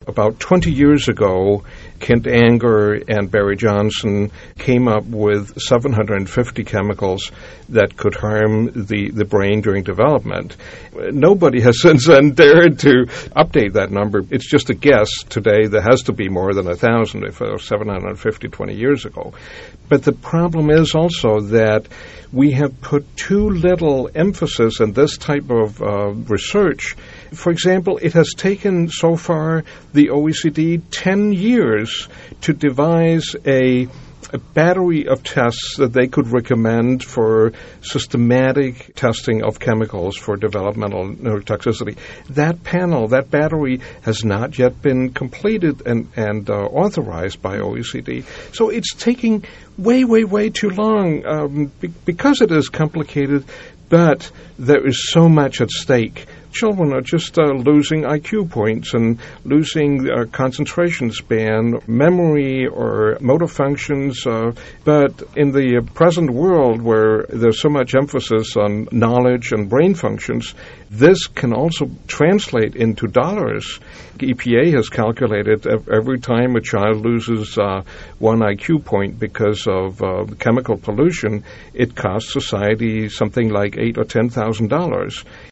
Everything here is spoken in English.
about 20 years ago, Kent Anger and Barry Johnson came up with 750 chemicals that could harm the brain during development. Nobody has since then dared to update that number. It's just a guess. Today there has to be more than 1,000 if it was 750 20 years ago. But the problem is also that we have put too little emphasis on this type of research. For example, it has taken so far the OECD 10 years to devise a battery of tests that they could recommend for systematic testing of chemicals for developmental neurotoxicity. That panel, that battery, has not yet been completed and authorized by OECD. So it's taking way too long because it is complicated, but there is so much at stake. Children are just losing IQ points and losing concentration span, memory, or motor functions. But in the present world where there's so much emphasis on knowledge and brain functions, this can also translate into dollars. The EPA has calculated every time a child loses one IQ point because of chemical pollution, it costs society something like $8,000 or $10,000.